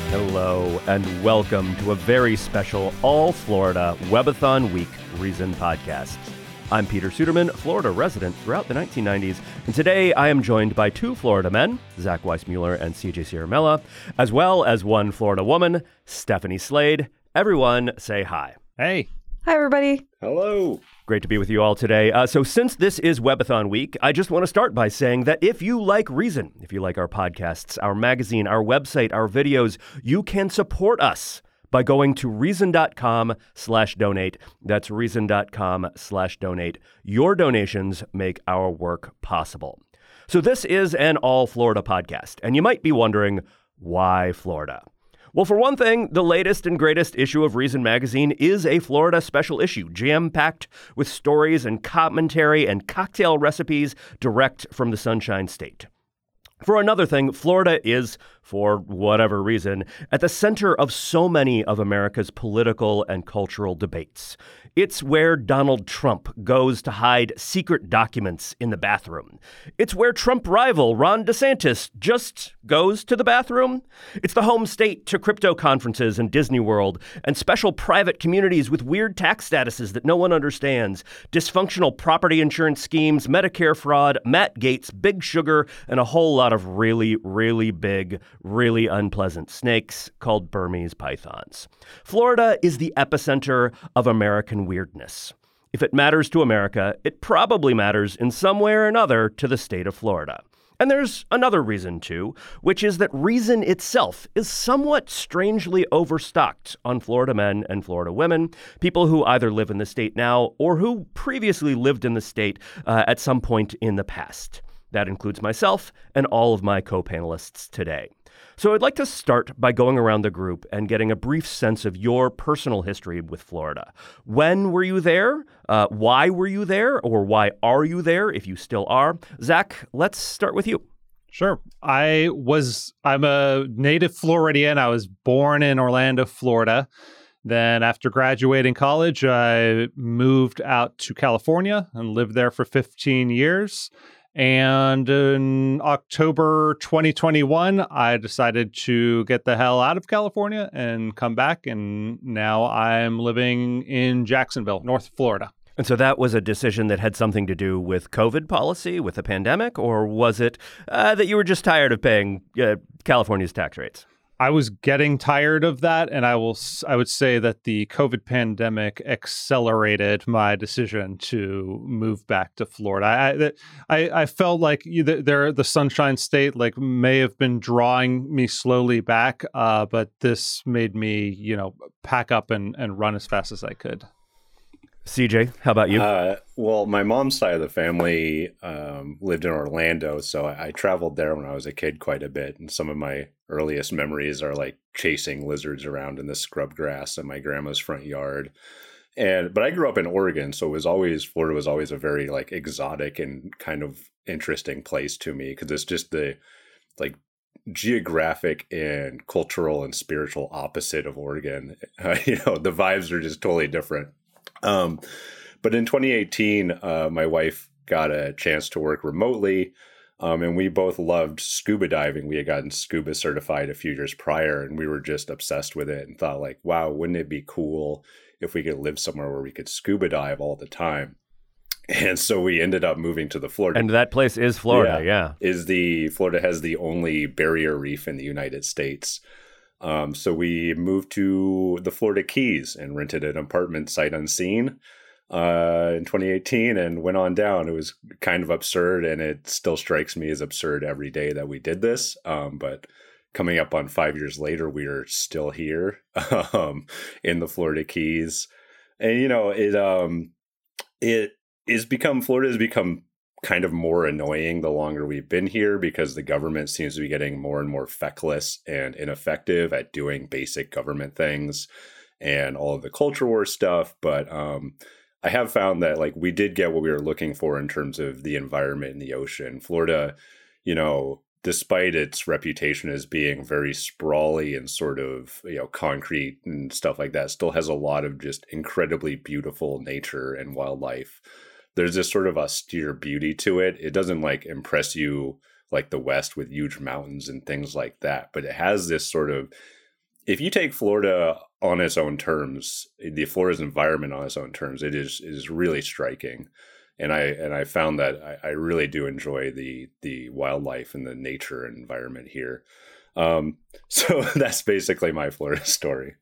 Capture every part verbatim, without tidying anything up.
Hello and welcome to a very special All Florida Webathon Week Reason podcast. I'm Peter Suderman, Florida resident throughout the nineteen nineties, and today I am joined by two Florida men, Zach Weissmuller and C J Ciaramella, as well as one Florida woman, Stephanie Slade. Everyone say hi. Hey. Hi, everybody. Hello. Great to be with you all today. Uh, so since this is Webathon Week, I just want to start by saying that if you like Reason, if you like our podcasts, our magazine, our website, our videos, you can support us by going to reason.com slash donate. That's reason.com slash donate. Your donations make our work possible. So this is an All Florida podcast, and you might be wondering, why Florida? Well, for one thing, the latest and greatest issue of Reason magazine is a Florida special issue, jam-packed with stories and commentary and cocktail recipes direct from the Sunshine State. For another thing, Florida is, for whatever reason, at the center of so many of America's political and cultural debates. It's where Donald Trump goes to hide secret documents in the bathroom. It's where Trump rival Ron DeSantis just goes to the bathroom. It's the home state to crypto conferences and Disney World and special private communities with weird tax statuses that no one understands, dysfunctional property insurance schemes, Medicare fraud, Matt Gaetz, Big Sugar, and a whole lot of really, really big, really unpleasant snakes called Burmese pythons. Florida is the epicenter of American weirdness. If it matters to America, it probably matters in some way or another to the state of Florida. And there's another reason, too, which is that Reason itself is somewhat strangely overstocked on Florida men and Florida women, people who either live in the state now or who previously lived in the state uh, at some point in the past. That includes myself and all of my co-panelists today. So I'd like to start by going around the group and getting a brief sense of your personal history with Florida. When were you there? Uh, why were you there? Or why are you there, if you still are? Zach, let's start with you. Sure. I was, I'm a native Floridian. I was born in Orlando, Florida. Then after graduating college, I moved out to California and lived there for fifteen years. And in October twenty twenty-one, I decided to get the hell out of California and come back. And now I'm living in Jacksonville, North Florida. And so that was a decision that had something to do with COVID policy, with the pandemic, or was it uh, that you were just tired of paying uh, California's tax rates? I was getting tired of that, and I will. I would say that the COVID pandemic accelerated my decision to move back to Florida. I I, I felt like there the Sunshine State like may have been drawing me slowly back, uh, but this made me, you know, pack up and, and run as fast as I could. C J, how about you? Uh, well, my mom's side of the family um, lived in Orlando, so I, I traveled there when I was a kid quite a bit. And some of my earliest memories are like chasing lizards around in the scrub grass in my grandma's front yard. And but I grew up in Oregon, so it was always Florida was always a very like exotic and kind of interesting place to me because it's just the like geographic and cultural and spiritual opposite of Oregon. Uh, you know, the vibes are just totally different. Um, but in twenty eighteen, uh, my wife got a chance to work remotely, um, and we both loved scuba diving. We had gotten scuba certified a few years prior, and we were just obsessed with it and thought like, wow, wouldn't it be cool if we could live somewhere where we could scuba dive all the time? And so we ended up moving to the Florida. And that place is Florida, yeah. yeah. Is the Florida has the only barrier reef in the United States. Um, so we moved to the Florida Keys and rented an apartment sight unseen uh, in twenty eighteen and went on down. It was kind of absurd, and it still strikes me as absurd every day that we did this. Um, but coming up on five years later, we are still here um, in the Florida Keys. And, you know, it um, it is become Florida has become kind of more annoying the longer we've been here because the government seems to be getting more and more feckless and ineffective at doing basic government things and all of the culture war stuff. But um, I have found that like we did get what we were looking for in terms of the environment and the ocean. Florida, you know, despite its reputation as being very sprawly and sort of, you know, concrete and stuff like that, still has a lot of just incredibly beautiful nature and wildlife. There's this sort of austere beauty to it. It doesn't like impress you like the West with huge mountains and things like that, but it has this sort of if you take Florida on its own terms, the Florida's environment on its own terms, it is is really striking. And I and I found that I, I really do enjoy the the wildlife and the nature environment here. Um, so that's basically my Florida story.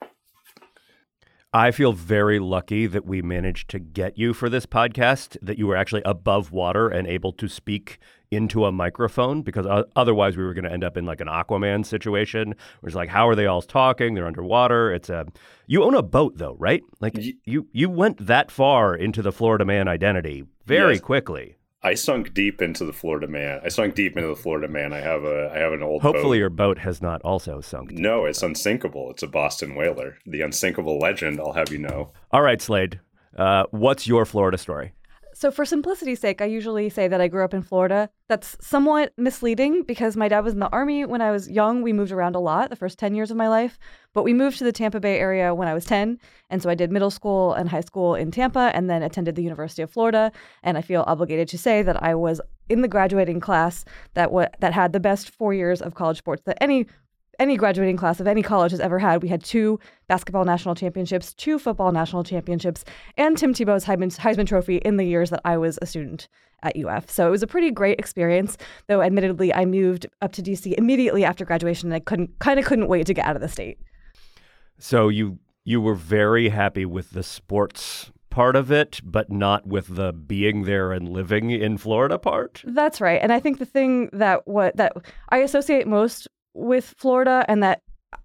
I feel very lucky that we managed to get you for this podcast, that you were actually above water and able to speak into a microphone, because otherwise we were going to end up in like an Aquaman situation where it's like, how are they all talking? They're underwater. It's a, you own a boat though, right? Like y- you, you went that far into the Florida man identity very yes. quickly. I sunk deep into the Florida man. I sunk deep into the Florida man. I have a, I have an old Hopefully boat. Your boat has not also sunk deep. No, it's unsinkable. It's a Boston whaler. The unsinkable legend, I'll have you know. All right, Slade. Uh, what's your Florida story? So for simplicity's sake, I usually say that I grew up in Florida. That's somewhat misleading because my dad was in the Army when I was young. We moved around a lot the first ten years of my life, but we moved to the Tampa Bay area when I was ten. And so I did middle school and high school in Tampa and then attended the University of Florida. And I feel obligated to say that I was in the graduating class that w- that had the best four years of college sports that any any graduating class of any college has ever had. We had two basketball national championships, two football national championships, and Tim Tebow's Heisman, Heisman Trophy in the years that I was a student at U F. So it was a pretty great experience, though admittedly I moved up to D C immediately after graduation and I couldn't kind of couldn't wait to get out of the state. So you you were very happy with the sports part of it, but not with the being there and living in Florida part? That's right. And I think the thing that what that I associate most with Florida and that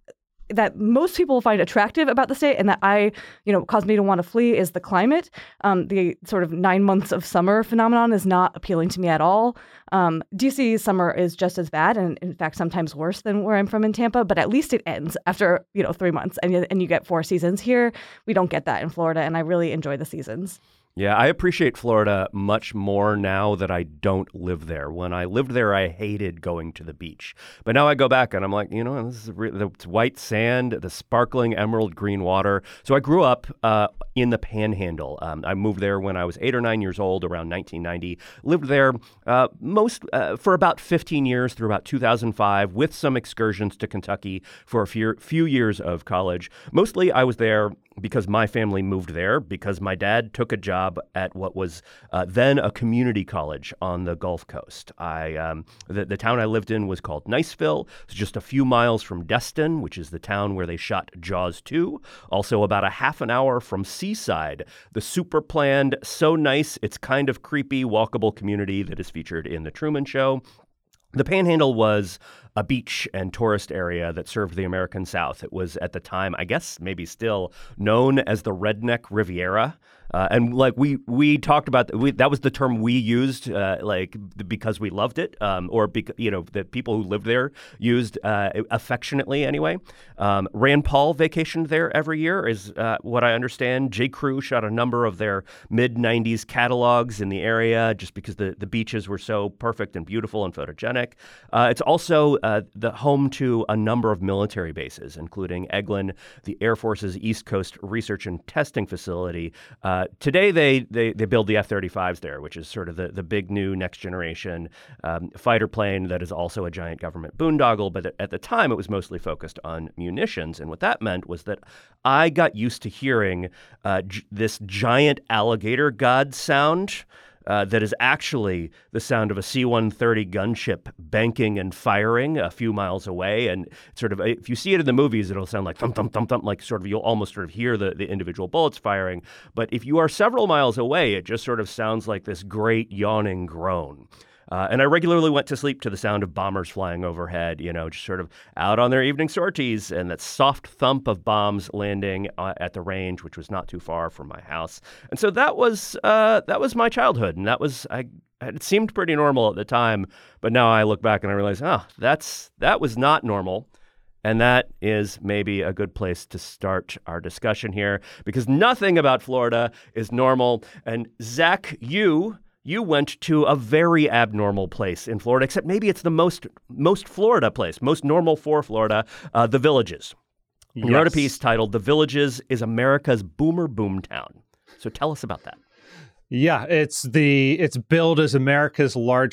that most people find attractive about the state and that I, you know, caused me to want to flee is the climate. Um, the sort of nine months of summer phenomenon is not appealing to me at all. Um, D C's summer is just as bad and in fact sometimes worse than where I'm from in Tampa, but at least it ends after, you know, three months and you, and you get four seasons. Here, we don't get that in Florida and I really enjoy the seasons. Yeah, I appreciate Florida much more now that I don't live there. When I lived there, I hated going to the beach. But now I go back and I'm like, you know, this is re- the white sand, the sparkling emerald green water. So I grew up uh, in the Panhandle. Um, I moved there when I was eight or nine years old, around nineteen ninety. Lived there uh, most uh, for about fifteen years through about two thousand five, with some excursions to Kentucky for a few, few years of college. Mostly I was there because my family moved there, because my dad took a job at what was uh, then a community college on the Gulf Coast. I um, the, the town I lived in was called Niceville. It's just a few miles from Destin, which is the town where they shot Jaws two. Also about a half an hour from Seaside, the super planned, so nice, it's kind of creepy, walkable community that is featured in The Truman Show. The Panhandle was a beach and tourist area that served the American South. It was at the time, I guess maybe still, known as the Redneck Riviera. Uh, and like we we talked about, we, that was the term we used, uh, like because we loved it, um, or because you know the people who lived there used uh, affectionately anyway. Um, Rand Paul vacationed there every year, is uh, what I understand. J. Crew shot a number of their mid nineties catalogs in the area, just because the the beaches were so perfect and beautiful and photogenic. Uh, it's also uh, the home to a number of military bases, including Eglin, the Air Force's East Coast Research and Testing Facility. Uh, today, they, they they build the F thirty-fives there, which is sort of the, the big new next generation um, fighter plane that is also a giant government boondoggle. But at the time, it was mostly focused on munitions. And what that meant was that I got used to hearing uh, j- this giant alligator god sound. Uh, that is actually the sound of a C one thirty gunship banking and firing a few miles away. And sort of, if you see it in the movies, it'll sound like thump, thump, thump, thump, like sort of, you'll almost sort of hear the, the individual bullets firing. But if you are several miles away, it just sort of sounds like this great yawning groan. Uh, and I regularly went to sleep to the sound of bombers flying overhead, you know, just sort of out on their evening sorties, and that soft thump of bombs landing uh, at the range, which was not too far from my house. And so that was uh, that was my childhood, and that was I. It seemed pretty normal at the time, but now I look back and I realize, oh, that's that was not normal. And that is maybe a good place to start our discussion here, because nothing about Florida is normal. And Zach, you. You went to a very abnormal place in Florida, except maybe it's the most most Florida place, most normal for Florida, uh, the Villages. You yes. wrote a piece titled "The Villages is America's Boomer Boomtown." So tell us about that. Yeah, it's the it's billed as America's largest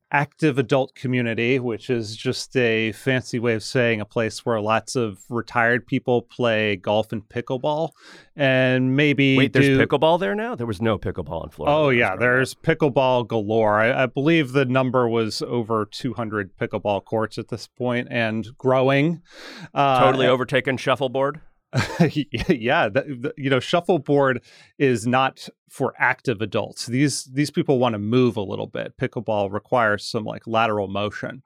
active adult community, which is just a fancy way of saying a place where lots of retired people play golf and pickleball, and maybe Wait, there's do... pickleball there now? There was no pickleball in Florida. Oh yeah, there's pickleball galore. I, I believe the number was over two hundred pickleball courts at this point and growing. Uh, Totally overtaken shuffleboard. yeah, the, the, you know, shuffleboard is not for active adults. These these people want to move a little bit. Pickleball requires some like lateral motion,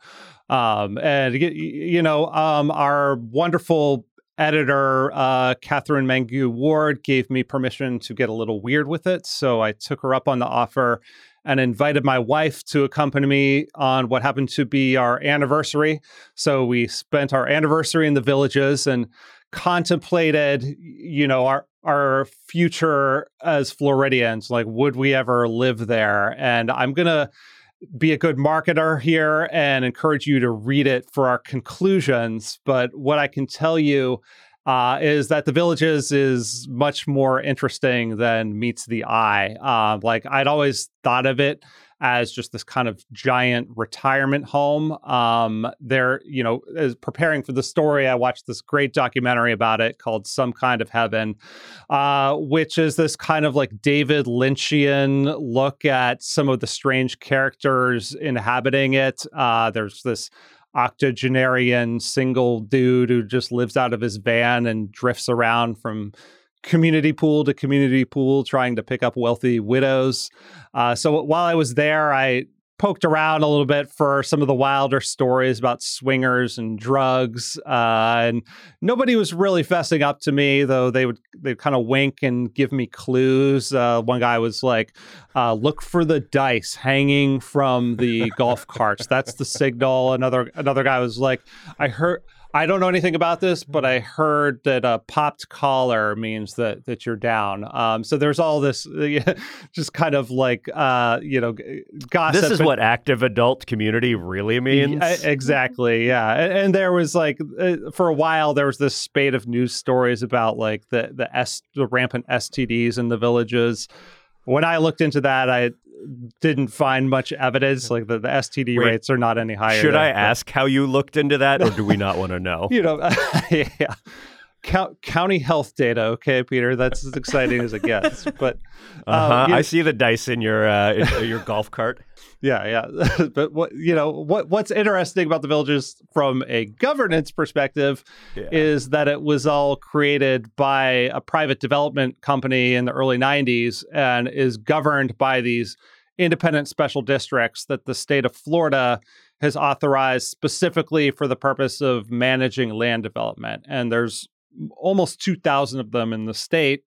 um, and you know, um, our wonderful editor uh, Catherine Mangu Ward gave me permission to get a little weird with it, so I took her up on the offer and invited my wife to accompany me on what happened to be our anniversary. So we spent our anniversary in the Villages and contemplated, you know, our our future as Floridians. Like, would we ever live there? And I'm gonna be a good marketer here and encourage you to read it for our conclusions. But what I can tell you uh, is that the Villages is much more interesting than meets the eye. Uh, like, I'd always thought of it as just this kind of giant retirement home. Um, there, you know, as preparing for the story, I watched this great documentary about it called Some Kind of Heaven, uh, which is this kind of like David Lynchian look at some of the strange characters inhabiting it. Uh, there's this octogenarian single dude who just lives out of his van and drifts around from community pool to community pool trying to pick up wealthy widows. Uh, so while I was there, I poked around a little bit for some of the wilder stories about swingers and drugs. Uh, and nobody was really fessing up to me, though they would they kind of wink and give me clues. Uh, one guy was like, uh, look for the dice hanging from the golf carts. That's the signal. Another another guy was like, I heard... I don't know anything about this, but I heard that a popped collar means that that you're down. Um, so there's all this uh, just kind of like, uh, you know, gossip. This is what active adult community really means. Yeah, exactly. Yeah. And, and there was like, uh, for a while, there was this spate of news stories about like the, the, S, the rampant S T Ds in the Villages. When I looked into that, I didn't find much evidence. Like the, the S T D Wait, rates are not any higher. Should than, I but, ask how you looked into that, or do we not want to know? You know, yeah. Count, county health data. Okay, Peter, that's as exciting as it gets. But uh, uh-huh. you know, I see the dice in your uh, in your golf cart. Yeah, yeah. But what you know, what what's interesting about the Villages from a governance perspective yeah. is that it was all created by a private development company in the early nineties and is governed by these independent special districts that the state of Florida has authorized specifically for the purpose of managing land development. And there's almost two thousand of them in the state.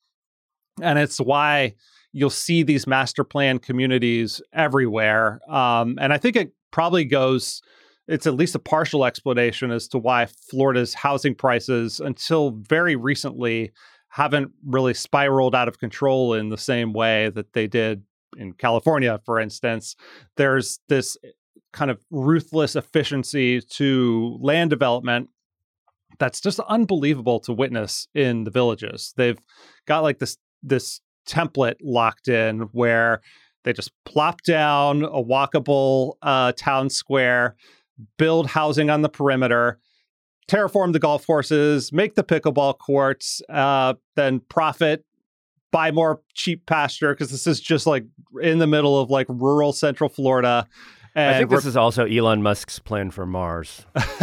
And it's why you'll see these master plan communities everywhere. Um, and I think it probably goes, it's at least a partial explanation as to why Florida's housing prices until very recently haven't really spiraled out of control in the same way that they did in California, for instance. There's this kind of ruthless efficiency to land development that's just unbelievable to witness in the Villages. They've got like this this template locked in where they just plop down a walkable uh, town square, build housing on the perimeter, terraform the golf courses, make the pickleball courts, uh, then profit, buy more cheap pasture, because this is just like in the middle of like rural central Florida. And I think this is also Elon Musk's plan for Mars.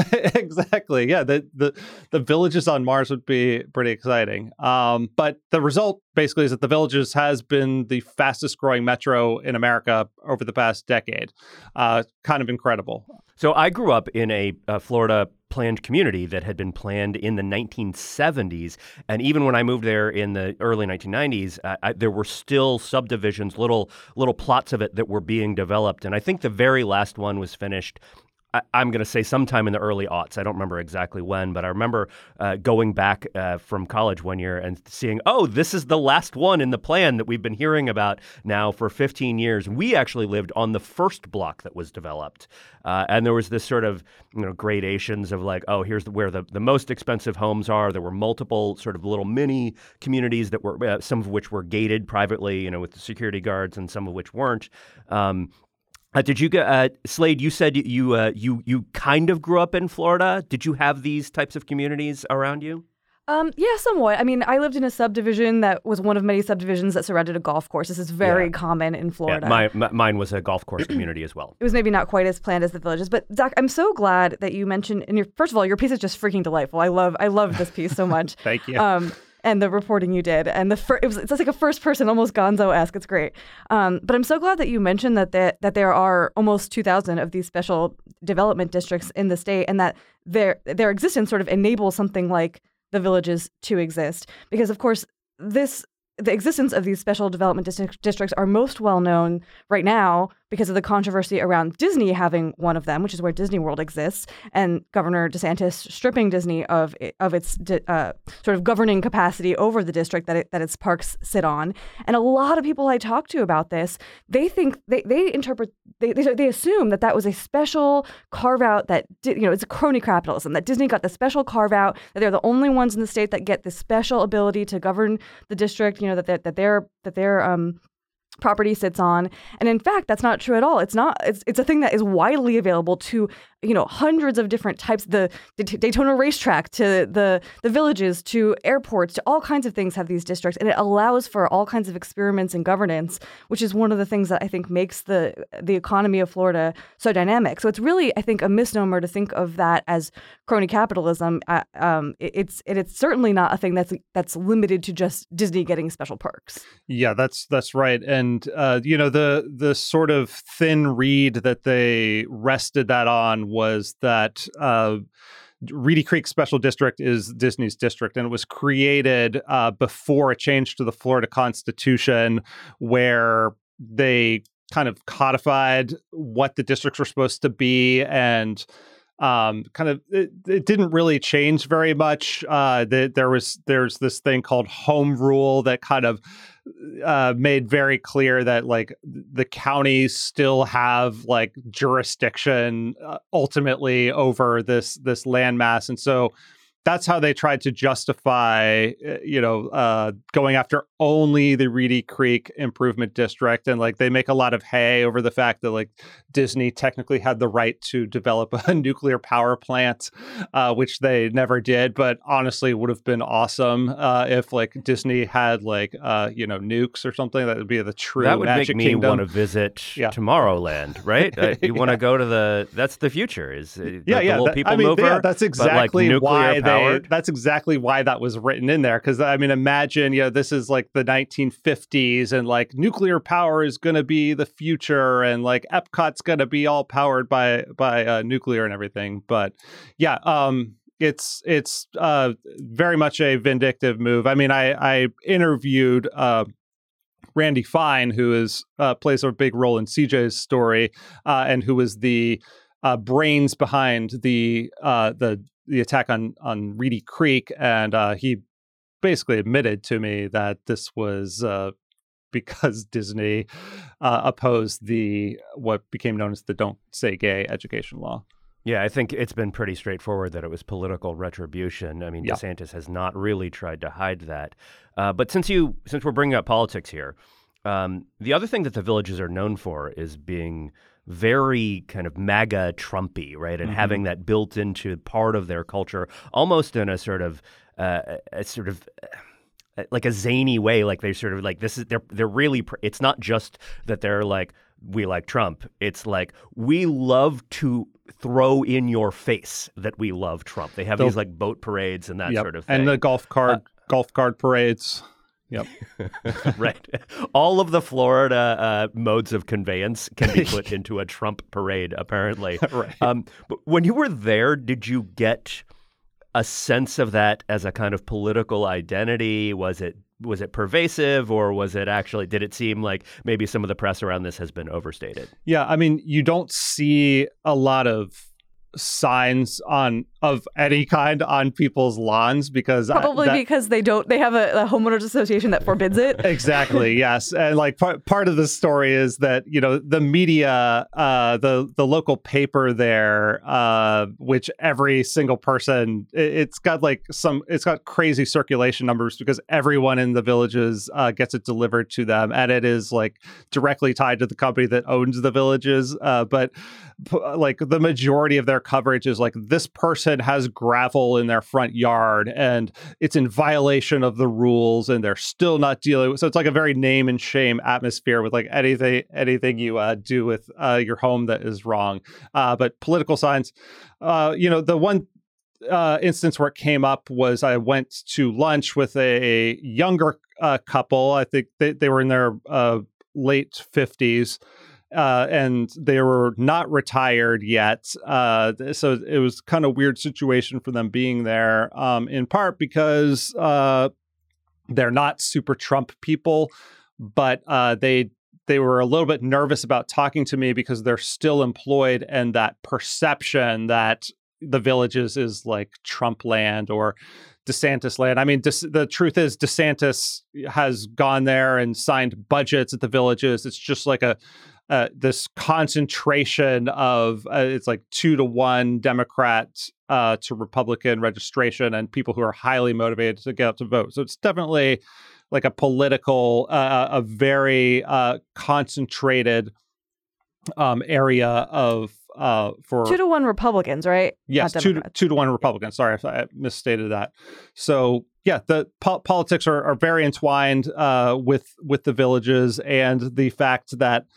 Exactly. Yeah. The, the the Villages on Mars would be pretty exciting. Um, but the result basically is that the Villages has been the fastest growing metro in America over the past decade. Uh, kind of incredible. So I grew up in a, a Florida planned community that had been planned in the nineteen seventies. And even when I moved there in the early nineteen nineties, uh, I, there were still subdivisions, little little plots of it that were being developed. And I think the very last one was finished, I, I'm going to say sometime in the early aughts. I don't remember exactly when, but I remember uh, going back uh, from college one year and seeing, oh, this is the last one in the plan that we've been hearing about now for fifteen years. We actually lived on the first block that was developed. Uh, and there was this sort of, you know, gradations of like, oh, here's the, where the, the most expensive homes are. There were multiple sort of little mini communities that were, uh, some of which were gated privately, you know, with the security guards, and some of which weren't. Um, Uh, did you get uh, Slade? You said you uh, you you kind of grew up in Florida. Did you have these types of communities around you? Um, yeah, somewhat. I mean, I lived in a subdivision that was one of many subdivisions that surrounded a golf course. This is very Yeah. common in Florida. Yeah, my, my, mine was a golf course community as well. It was maybe not quite as planned as the villages, but Zach, I'm so glad that you mentioned. And your first of all, your piece is just freaking delightful. I love, I love this piece so much. Thank you. Um, and the reporting you did, and the fir- it was it's like a first person, almost Gonzo-esque. It's great. Um, but I'm so glad that you mentioned that that that there are almost two thousand of these special development districts in the state, and that their their existence sort of enables something like the villages to exist. Because of course, this the existence of these special development district, districts are most well known right now because of the controversy around Disney having one of them, which is where Disney World exists, and Governor DeSantis stripping Disney of of its uh, sort of governing capacity over the district that it, that its parks sit on. And a lot of people I talk to about this, they think they they interpret they they, they assume that that was a special carve out that you know it's a crony capitalism, that Disney got the special carve out, that they're the only ones in the state that get this special ability to govern the district. You know that that that they're that they're um. property sits on. And in fact, that's not true at all. It's not, it's it's a thing that is widely available to, you know, hundreds of different types, the, the Daytona racetrack to the, the villages to airports to all kinds of things have these districts. And it allows for all kinds of experiments in governance, which is one of the things that I think makes the, the economy of Florida so dynamic. So it's really, I think, a misnomer to think of that as crony capitalism. Uh, um, it, it's, it, it's certainly not a thing that's, that's limited to just Disney getting special perks. Yeah, that's that's right. And uh, you know, the the sort of thin reed that they rested that on was that uh, Reedy Creek Special District is Disney's district, and it was created uh, before a change to the Florida Constitution, where they kind of codified what the districts were supposed to be, and um kind of it, it didn't really change very much. Uh the, there was there's this thing called home rule that kind of uh made very clear that like the counties still have like jurisdiction uh, ultimately over this this landmass, and so that's how they tried to justify, you know, uh, going after only the Reedy Creek Improvement District. And like they make a lot of hay over the fact that like Disney technically had the right to develop a nuclear power plant, uh, which they never did. But honestly, would have been awesome uh, if like Disney had like, uh, you know, nukes or something. That would be the true That would Magic make me Kingdom. want to visit Yeah. Tomorrowland, right? Uh, you want to Yeah. go to the, that's the future, is uh, the, yeah, the yeah. little that- people I mean, mover, yeah, that's but, exactly like, why nuclear they. powered. That's exactly why that was written in there. Because I mean, imagine, you know, this is like the nineteen fifties, and like nuclear power is going to be the future, and like Epcot's going to be all powered by by uh, nuclear and everything. But yeah, um, it's it's uh, very much a vindictive move. I mean, I I interviewed Uh, Randy Fine, who is uh, plays a big role in C J's story, uh, and who was the uh, brains behind the uh, the the attack on on Reedy Creek, and uh, he basically admitted to me that this was uh, because Disney uh, opposed the what became known as the "Don't Say Gay" education law. Yeah, I think it's been pretty straightforward that it was political retribution. I mean, Yeah. DeSantis has not really tried to hide that. Uh, but since you since we're bringing up politics here, um, the other thing that the villages are known for is being very kind of MAGA Trumpy, right? And Mhm. having that built into part of their culture, almost in a sort of uh, a sort of uh, like a zany way. Like they sort of like this is they're they're really. Pr- it's not just that they're like we like Trump. It's like we love to throw in your face that we love Trump. They have They'll- these like boat parades and that Yep. sort of thing. And the golf cart Uh, golf cart parades. Yep. Right. All of the Florida uh, modes of conveyance can be put into a Trump parade, apparently. Right. Um, but when you were there, did you get a sense of that as a kind of political identity? Was it was it pervasive, or was it actually, did it seem like maybe some of the press around this has been overstated? Yeah, I mean, you don't see a lot of signs on of any kind on people's lawns because probably I, that, because they don't they have a, a homeowners association that forbids it. Exactly, yes. And like part, part of the story is that, you know, the media, uh the the local paper there, uh which every single person, it, it's got like some it's got crazy circulation numbers because everyone in the villages uh gets it delivered to them, and it is like directly tied to the company that owns the villages, uh but like the majority of their coverage is like, this person has gravel in their front yard and it's in violation of the rules and they're still not dealing with. So it's like a very name and shame atmosphere with like anything anything you uh, do with uh, your home that is wrong. Uh, but political signs, uh, you know, the one uh, instance where it came up was I went to lunch with a younger uh, couple. I think they, they were in their uh, late fifties. Uh, and they were not retired yet. Uh, so it was kind of weird situation for them being there, um, in part because uh, they're not super Trump people, but uh, they they were a little bit nervous about talking to me because they're still employed, and that perception that the Villages is like Trump land or DeSantis land. I mean, De- the truth is DeSantis has gone there and signed budgets at the Villages. It's just like a Uh, this concentration of uh, it's like two to one Democrat uh, to Republican registration, and people who are highly motivated to get out to vote. So it's definitely like a political, uh, a very uh, concentrated um, area of uh, for two to one Republicans, right? Yes, Not two to, Democrats. two to one Republicans. Sorry if I misstated that. So yeah, the po- politics are, are very entwined uh, with with the Villages, and the fact that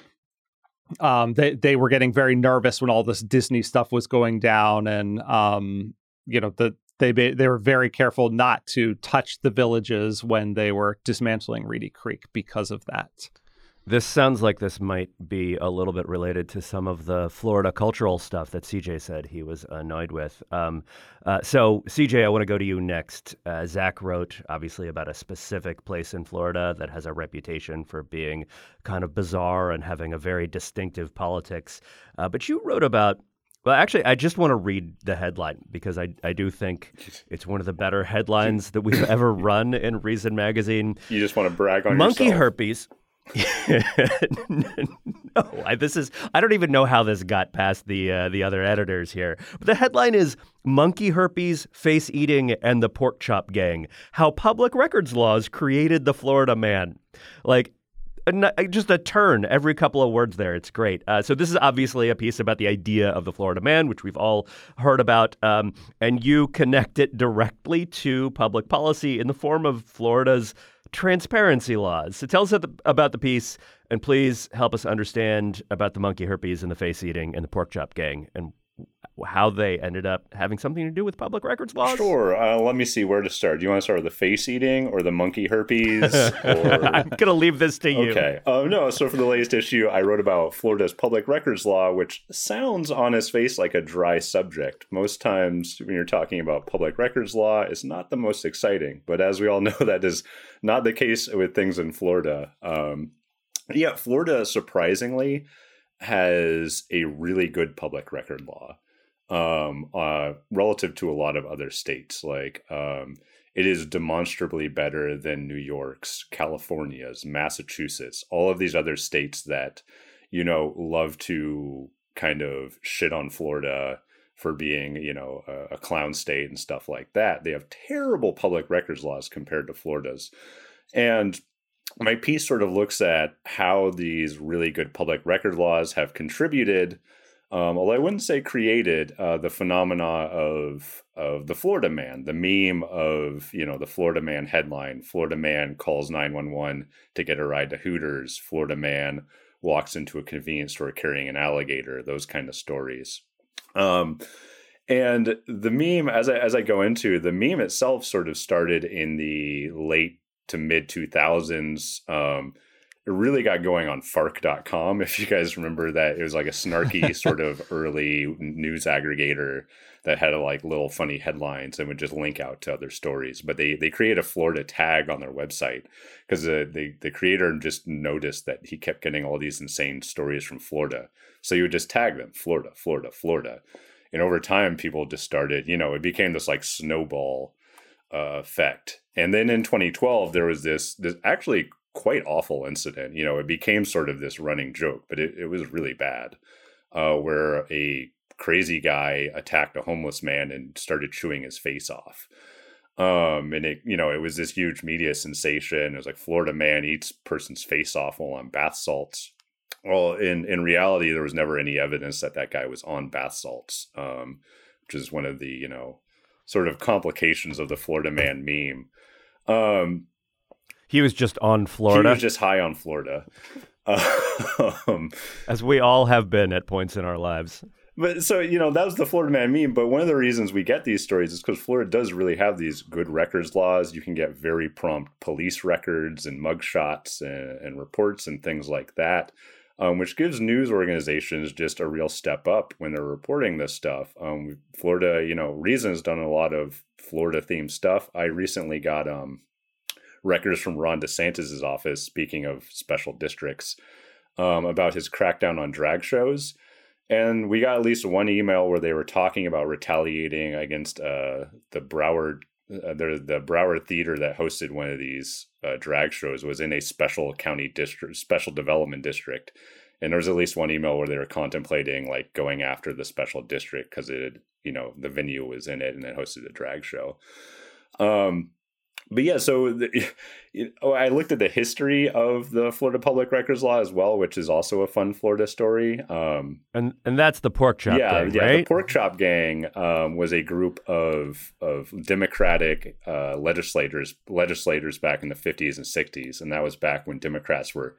Um, they they were getting very nervous when all this Disney stuff was going down, and um, you know, the they they were very careful not to touch the Villages when they were dismantling Reedy Creek because of that. This sounds like this might be a little bit related to some of the Florida cultural stuff that C J said he was annoyed with. Um, uh, so, C J, I want to go to you next. Uh, Zach wrote, obviously, about a specific place in Florida that has a reputation for being kind of bizarre and having a very distinctive politics. Uh, but you wrote about, well, actually, I just want to read the headline because I, I do think it's one of the better headlines that we've ever run in Reason Magazine. You just want to brag on Monkey yourself. herpes. no, I, this is. I don't even know how this got past the uh, the other editors here. But the headline is "Monkey Herpes, Face Eating, and the Pork Chop Gang: How Public Records Laws Created the Florida Man." Like, a, just a turn every couple of words there. It's great. Uh, so this is obviously a piece about the idea of the Florida Man, which we've all heard about, um, and you connect it directly to public policy in the form of Florida's transparency laws. So tell us about the piece, and please help us understand about the monkey herpes and the face eating and the pork chop gang and how they ended up having something to do with public records laws. Sure. Uh, let me see where to start. Do you want to start with the face eating or the monkey herpes? Or... I'm going to leave this to you. Okay. Oh, uh, no. So for the latest issue, I wrote about Florida's public records law, which sounds on its face like a dry subject. Most times when you're talking about public records law, it's not the most exciting. But as we all know, that is not the case with things in Florida. Um, yeah, Florida, surprisingly, has a really good public record law. Um, uh, relative to a lot of other states. Like, um, it is demonstrably better than New York's, California's, Massachusetts, all of these other states that, you know, love to kind of shit on Florida for being, you know, a, a clown state and stuff like that. They have terrible public records laws compared to Florida's. And my piece sort of looks at how these really good public record laws have contributed, Um, although I wouldn't say created, uh, the phenomena of of the Florida Man, the meme of, you know, the Florida Man headline, Florida Man calls nine one one to get a ride to Hooters, Florida Man walks into a convenience store carrying an alligator, those kind of stories. Um, and the meme, as I, as I go into, the meme itself sort of started in the late to mid two thousands. Um, It really got going on Fark dot com, if you guys remember that. It was like a snarky sort of early news aggregator that had a, like little funny headlines and would just link out to other stories. But they they created a Florida tag on their website because the, the, the creator just noticed that he kept getting all these insane stories from Florida. So you would just tag them, Florida, Florida, Florida. And over time, people just started, you know, it became this like snowball uh, effect. And then in twenty twelve, there was this, this actually quite awful incident. You know, it became sort of this running joke, but it, it was really bad, uh, where a crazy guy attacked a homeless man and started chewing his face off. Um, and it, you know, it was this huge media sensation. It was like Florida man eats person's face off while on bath salts. Well, in, in reality, there was never any evidence that that guy was on bath salts, um, which is one of the, you know, sort of complications of the Florida man meme. Um, he was just on Florida. He was just high on Florida. um, As we all have been at points in our lives. But so, you know, that was the Florida man meme. But one of the reasons we get these stories is because Florida does really have these good records laws. You can get very prompt police records and mugshots and, and reports and things like that, um, which gives news organizations just a real step up when they're reporting this stuff. Um, Florida, you know, Reason's done a lot of Florida themed stuff. I recently got um, records from Ron DeSantis' office, speaking of special districts, um, about his crackdown on drag shows. And we got at least one email where they were talking about retaliating against uh, the Broward, uh, the, the Broward Theater that hosted one of these uh, drag shows was in a special county district, special development district. And there was at least one email where they were contemplating like going after the special district because it, you know, the venue was in it and it hosted a drag show. Um, But yeah, so the, you know, I looked at the history of the Florida Public Records Law as well, which is also a fun Florida story. Um, and and that's the Pork Chop yeah, Gang, yeah, right? The Pork Chop Gang um, was a group of of Democratic uh, legislators legislators back in the fifties and sixties, and that was back when Democrats were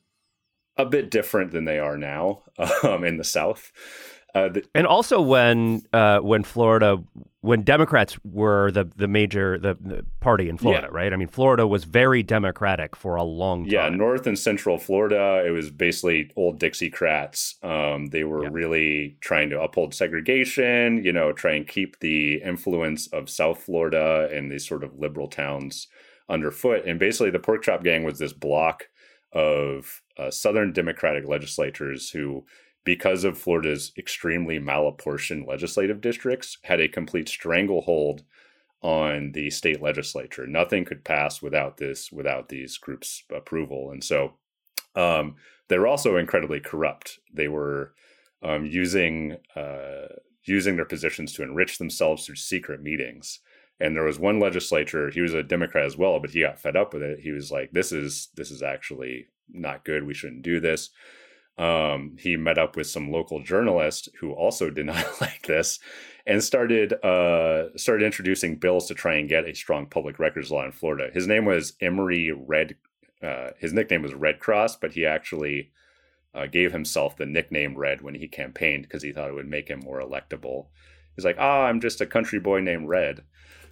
a bit different than they are now um, in the South. Uh, the, and also when uh, when Florida, when Democrats were the the major the, the party in Florida, yeah. right? I mean, Florida was very Democratic for a long time. Yeah, North and Central Florida, it was basically old Dixiecrats. Um, they were yeah. really trying to uphold segregation, you know, try and keep the influence of South Florida and these sort of liberal towns underfoot. And basically, the Pork Chop Gang was this block of uh, Southern Democratic legislators who, because of Florida's extremely malapportioned legislative districts, had a complete stranglehold on the state legislature. Nothing could pass without this, without these groups' approval. And so um, they were also incredibly corrupt. They were um, using uh, using their positions to enrich themselves through secret meetings. And there was one legislator, he was a Democrat as well, but he got fed up with it. He was like, this is this is actually not good. We shouldn't do this. Um, he met up with some local journalists who also did not like this and started uh, started introducing bills to try and get a strong public records law in Florida. His name was Emory Red. Uh, his nickname was Red Cross, but he actually uh, gave himself the nickname Red when he campaigned because he thought it would make him more electable. He's like, ah, oh, I'm just a country boy named Red.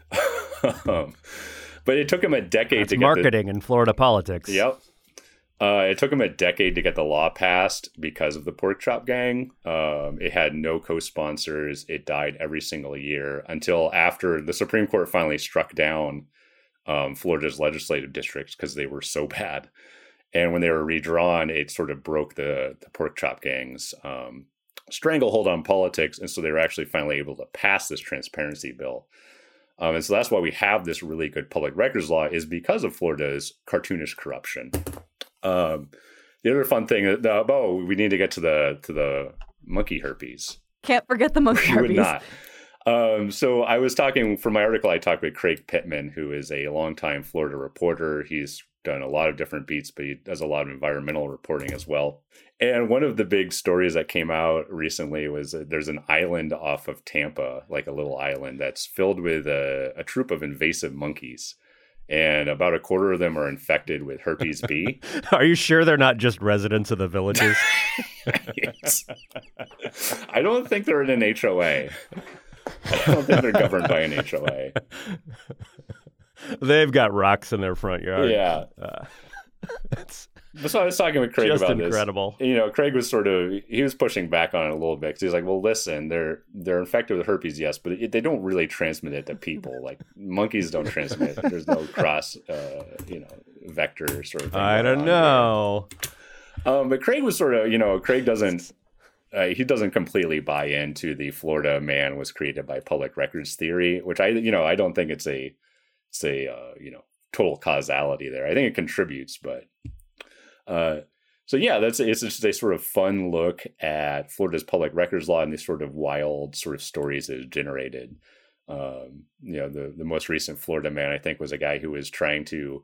um, but it took him a decade That's to get marketing the... in Florida politics. Yep. Uh, it took him a decade to get the law passed because of the Pork Chop Gang. Um, it had no co-sponsors. It died every single year until after the Supreme Court finally struck down um, Florida's legislative districts because they were so bad. And when they were redrawn, it sort of broke the, the Pork Chop Gang's um, stranglehold on politics. And so they were actually finally able to pass this transparency bill. Um, and so that's why we have this really good public records law, is because of Florida's cartoonish corruption. Um, the other fun thing, uh, oh, we need to get to the to the monkey herpes. Can't forget the monkey you herpes. Would not. Um, so I was talking, for my article, I talked with Craig Pittman, who is a longtime Florida reporter. He's done a lot of different beats, but he does a lot of environmental reporting as well. And one of the big stories that came out recently was uh, there's an island off of Tampa, like a little island that's filled with a, a troop of invasive monkeys. And about a quarter of them are infected with herpes B. Are you sure they're not just residents of the villages? I don't think they're in an H O A. I don't think they're governed by an H O A. They've got rocks in their front yard. Yeah. Uh, it's so I was talking with Craig just about incredible. this. You know, Craig was sort of, he was pushing back on it a little bit because he's like, well, listen, they're they're infected with herpes, yes, but it, they don't really transmit it to people. Like monkeys don't transmit. There's no cross, uh, you know, vector sort of thing. I don't know. Um, but Craig was sort of, you know, Craig doesn't, uh, he doesn't completely buy into the Florida man was created by public records theory, which I, you know, I don't think it's a, it's a, uh, you know, total causality there. I think it contributes, but, uh, so yeah, that's it's just a sort of fun look at Florida's public records law and these sort of wild sort of stories it generated. Um, you know, the the most recent Florida man, I think, was a guy who was trying to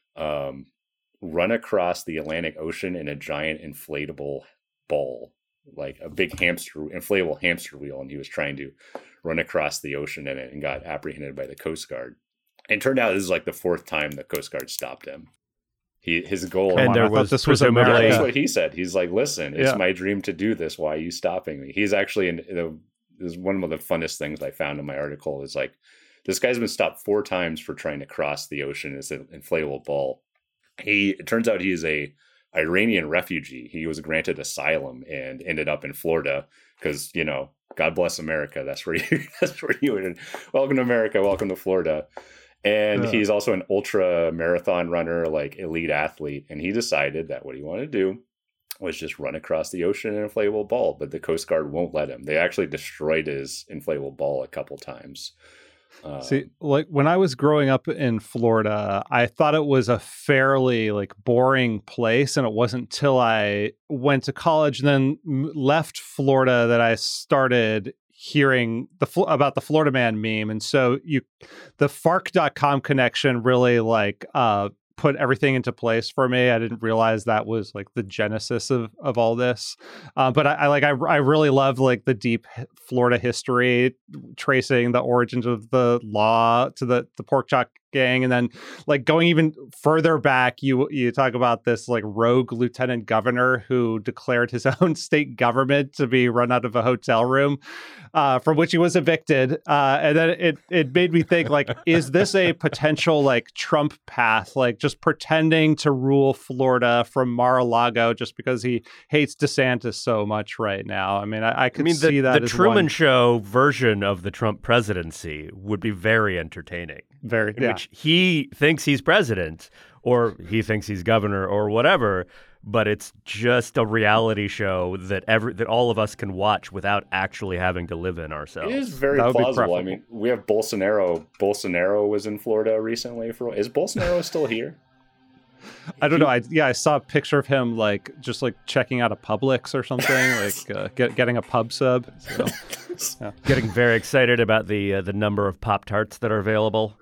um, run across the Atlantic Ocean in a giant inflatable ball, like a big hamster inflatable hamster wheel, and he was trying to run across the ocean in it and got apprehended by the Coast Guard. And it turned out this is like the fourth time the Coast Guard stopped him. He, his goal, and there was this was presumably that's what he said. He's like, "Listen, it's Yeah. my dream to do this. Why are you stopping me?" He's actually in the. This is one of the funnest things I found in my article. Is like, this guy's been stopped four times for trying to cross the ocean. It's an inflatable ball. He it turns out he is a Iranian refugee. He was granted asylum and ended up in Florida because, you know, God bless America. That's where you. That's where you would. Welcome to America. Welcome to Florida. And Yeah. he's also an ultra marathon runner, like elite athlete. And he decided that what he wanted to do was just run across the ocean in an inflatable ball. But the Coast Guard won't let him. They actually destroyed his inflatable ball a couple times. Um, See, like when I was growing up in Florida, I thought it was a fairly like boring place, and it wasn't until I went to college and then m- left Florida that I started hearing the about the Florida Man meme. And so you, the Fark dot com connection really like uh, put everything into place for me. I didn't realize that was like the genesis of, of all this. Uh, but I, I like, I, I really love like the deep Florida history, tracing the origins of the law to the, the pork chop gang. And then like going even further back, you you talk about this like rogue lieutenant governor who declared his own state government to be run out of a hotel room, uh, from which he was evicted. Uh, and then it it made me think, like, is this a potential like Trump path, like just pretending to rule Florida from Mar-a-Lago just because he hates DeSantis so much right now? I mean, I, I could I mean, see the, that the as Truman one Show version of the Trump presidency would be very entertaining. very In yeah. which he thinks he's president, or he thinks he's governor, or whatever, but it's just a reality show that every that all of us can watch without actually having to live in ourselves. it is very That would be plausible. I preferable. mean, we have Bolsonaro. Bolsonaro was in Florida recently. For is Bolsonaro still here? I don't know. I yeah, I saw a picture of him like just like checking out a Publix or something, like uh, get, getting a pub sub. So, Getting very excited about the uh, the number of Pop-Tarts that are available.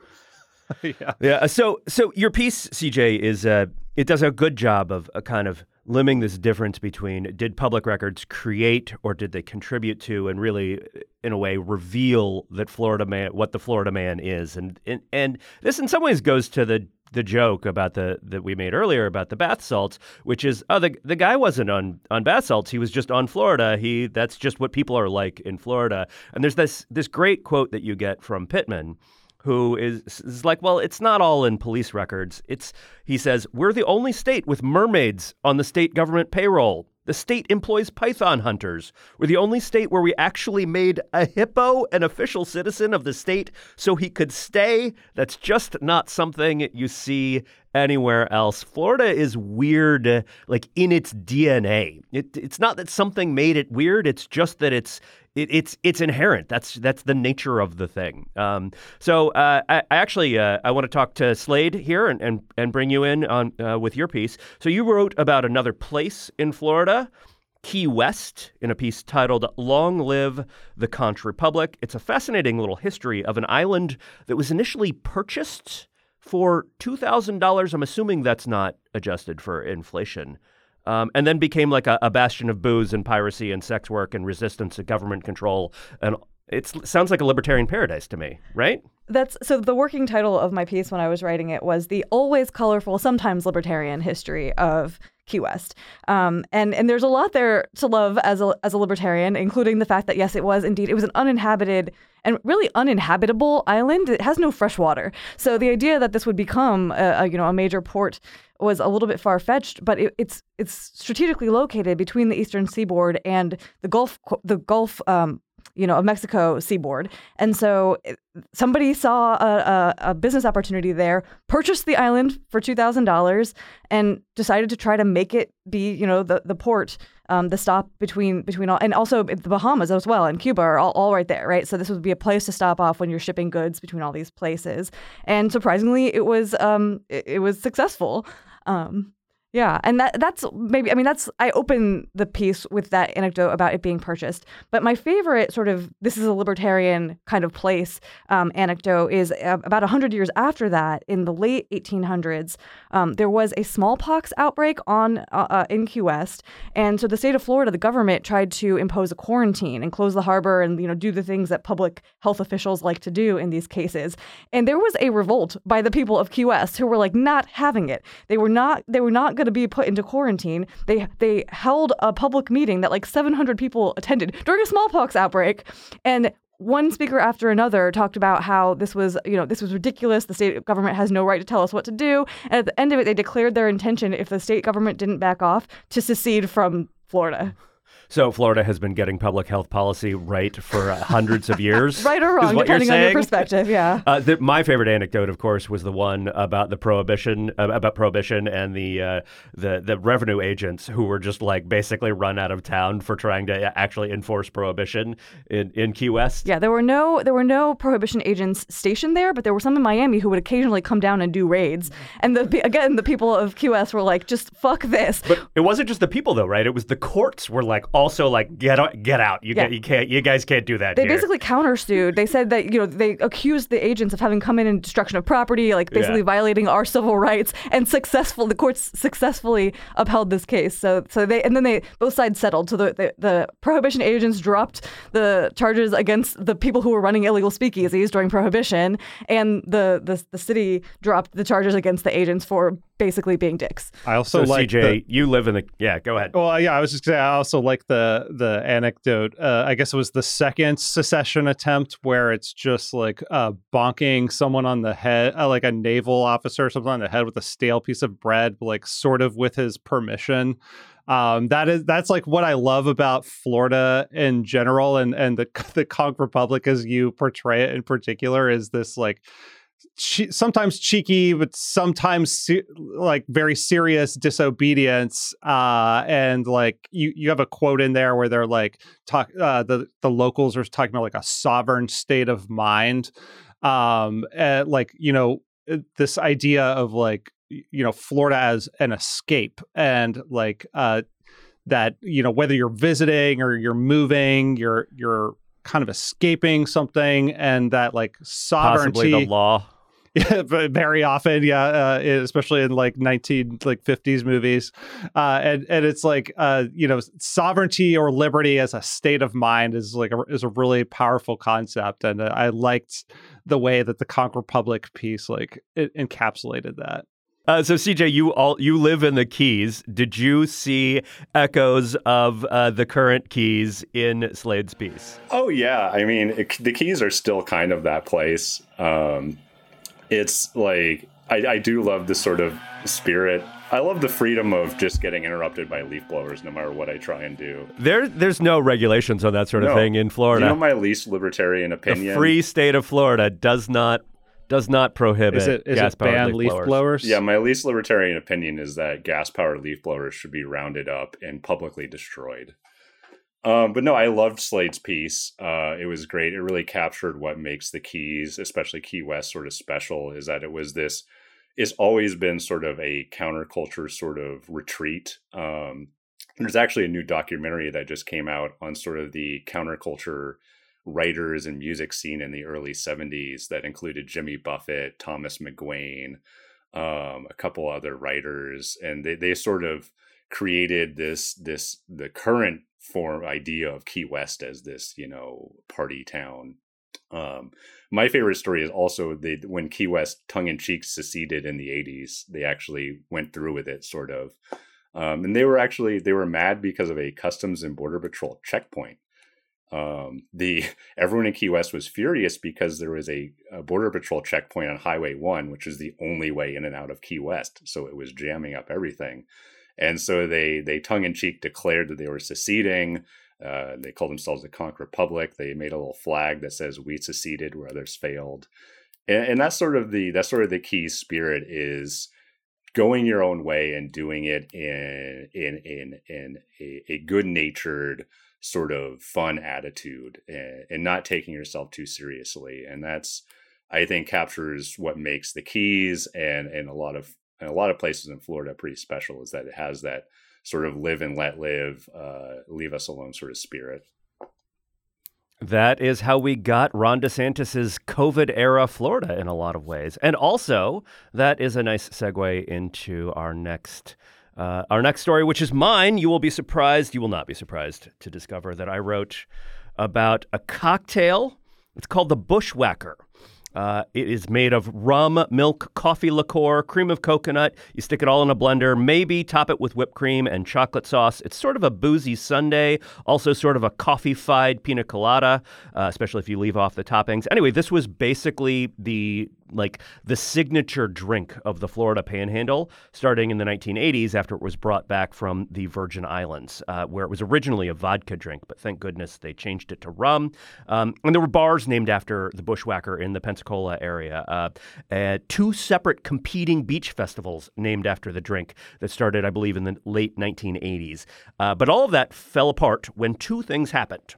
yeah. Yeah. So so your piece, C J, is uh, it does a good job of uh, kind of limiting this difference between did public records create or did they contribute to, and really, in a way, reveal that Florida man what the Florida man is, and and, and this in some ways goes to the the joke about the that we made earlier about the bath salts, which is oh the the guy wasn't on on bath salts, he was just on Florida. He that's just what people are like in Florida. And there's this this great quote that you get from Pittman, who is, is like, well, it's not all in police records. It's, he says, we're the only state with mermaids on the state government payroll. The state employs python hunters. We're the only state where we actually made a hippo an official citizen of the state so he could stay. That's just not something you see anywhere else. Florida is weird, uh, like in its D N A. It, it's not that something made it weird. It's just that it's it, it's it's inherent. That's that's the nature of the thing. Um, so uh, I, I actually uh, I want to talk to Slade here and and, and bring you in on uh, with your piece. So you wrote about another place in Florida, Key West, in a piece titled Long Live the Conch Republic. It's a fascinating little history of an island that was initially purchased for two thousand dollars. I'm assuming that's not adjusted for inflation. Um, and then became like a, a bastion of booze and piracy and sex work and resistance to government control. And it sounds like a libertarian paradise to me, right? That's so the working title of my piece when I was writing it was The Always Colorful, Sometimes Libertarian History of Key West. Um, and, and there's a lot there to love as a, as a libertarian, including the fact that, yes, it was indeed, it was an uninhabited and really uninhabitable island. It has no fresh water. So the idea that this would become a, a you know, a major port was a little bit far-fetched, but it, it's it's strategically located between the eastern seaboard and the Gulf, the Gulf um, you know, of Mexico seaboard. And so somebody saw a, a, a business opportunity there, purchased the island for two thousand dollars, and decided to try to make it be, you know, the, the port um, the stop between between all, and also the Bahamas as well, and Cuba are all, all right there, right? So this would be a place to stop off when you're shipping goods between all these places. And surprisingly, it was um, it, it was successful. Um, Yeah, and that that's maybe, I mean, that's, I open the piece with that anecdote about it being purchased. But my favorite sort of, this is a libertarian kind of place um, anecdote is uh, about one hundred years after that, in the late eighteen hundreds, um, there was a smallpox outbreak on uh, uh, in Key West. And so the state of Florida, the government tried to impose a quarantine and close the harbor and, you know, do the things that public health officials like to do in these cases. And there was a revolt by the people of Key West who were like not having it. They were not, they were not going to be put into quarantine. They they held a public meeting that like seven hundred people attended during a smallpox outbreak, and one speaker after another talked about how this was, you know, this was ridiculous. The state government has no right to tell us what to do. And at the end of it, they declared their intention, if the state government didn't back off, to secede from Florida. So Florida has been getting public health policy right for uh, hundreds of years. Right or wrong, depending on your perspective, yeah. Uh, the, my favorite anecdote, of course, was the one about the prohibition, uh, about prohibition and the, uh, the the revenue agents who were just like basically run out of town for trying to actually enforce prohibition in, in Key West. Yeah, there were no there were no prohibition agents stationed there, but there were some in Miami who would occasionally come down and do raids. And the again, the people of Key West were like, just fuck this. But it wasn't just the people, though, right? It was the courts were like, also like, get out, get out. You, yeah. get, you can't, you guys can't do that They here. basically countersued. They said that, you know, they accused the agents of having come in and destruction of property, like basically yeah. violating our civil rights, and successful, the courts successfully upheld this case. So, so they, and then they, both sides settled. So the, the, the prohibition agents dropped the charges against the people who were running illegal speakeasies during prohibition, and the, the, the city dropped the charges against the agents for basically being dicks. I also so like C J, the, you live in the, yeah, go ahead. Well, yeah, I was just gonna say, I also like the the anecdote. Uh, I guess it was the second secession attempt where it's just like uh, bonking someone on the head, uh, like a naval officer or something on the head with a stale piece of bread, like sort of with his permission. Um, that is that's like what I love about Florida in general, and and the the Conch Republic as you portray it in particular is this like. Che- sometimes cheeky, but sometimes se- like very serious disobedience. Uh, and like you, you have a quote in there where they're like talk. Uh, the the locals are talking about like a sovereign state of mind. Um, and like you know this idea of like you know Florida as an escape, and like uh, that you know whether you're visiting or you're moving, you're you're kind of escaping something, and that like sovereignty, possibly the law. Yeah, very often, yeah, uh, especially in like nineteen like fifties movies, uh, and and it's like uh, you know sovereignty or liberty as a state of mind is like a, is a really powerful concept, and uh, I liked the way that the Conch Republic piece like it encapsulated that. Uh, so C J, you all you live in the Keys. Did you see echoes of uh, the current Keys in Slade's piece? Oh yeah, I mean it, the Keys are still kind of that place. Um, it's like I, I do love this sort of spirit. I love the freedom of just getting interrupted by leaf blowers, no matter what I try and do. There, there's no regulations on that sort of no. thing in Florida. You know my least libertarian opinion. The free state of Florida does not. Does not prohibit is it, is gas-powered it ban leaf, leaf blowers. blowers? Yeah, my least libertarian opinion is that gas-powered leaf blowers should be rounded up and publicly destroyed. Um, but no, I loved Slade's piece. Uh, it was great. It really captured what makes the Keys, especially Key West, sort of special, is that it was this, it's always been sort of a counterculture sort of retreat. Um, there's actually a new documentary that just came out on sort of the counterculture writers and music scene in the early seventies that included Jimmy Buffett, Thomas McGuane, um, a couple other writers, and they, they sort of created this this the current form idea of Key West as this, you know, party town. Um, my favorite story is also they, when Key West tongue-in-cheek seceded in the eighties, they actually went through with it, sort of, um, and they were actually they were mad because of a Customs and Border Patrol checkpoint. Um, the everyone in Key West was furious because there was a, a Border Patrol checkpoint on Highway one, which is the only way in and out of Key West. So it was jamming up everything. And so they, they tongue-in-cheek declared that they were seceding. Uh, they called themselves the Conch Republic. They made a little flag that says "We seceded where others failed." And, and that's sort of the, that's sort of the Keys spirit, is going your own way and doing it in in in in a, a good-natured sort of fun attitude, and, and not taking yourself too seriously. And that's, I think, captures what makes the Keys and and a lot of and a lot of places in Florida pretty special, is that it has that sort of live and let live, uh, leave us alone sort of spirit. That is how we got Ron DeSantis's COVID-era Florida in a lot of ways. And also, that is a nice segue into our next uh, our next story, which is mine. You will be surprised, you will not be surprised to discover that I wrote about a cocktail. It's called the Bushwhacker. Uh, it is made of rum, milk, coffee liqueur, cream of coconut. You stick it all in a blender, maybe top it with whipped cream and chocolate sauce. It's sort of a boozy sundae, also sort of a coffee-fied pina colada, uh, especially if you leave off the toppings. Anyway, this was basically the like the signature drink of the Florida Panhandle, starting in the nineteen eighties after it was brought back from the Virgin Islands, uh, where it was originally a vodka drink, but thank goodness they changed it to rum. Um, and there were bars named after the Bushwhacker in the Pensacola area. Uh, uh, two separate competing beach festivals named after the drink that started, I believe, in the late nineteen eighties. Uh, but all of that fell apart when two things happened.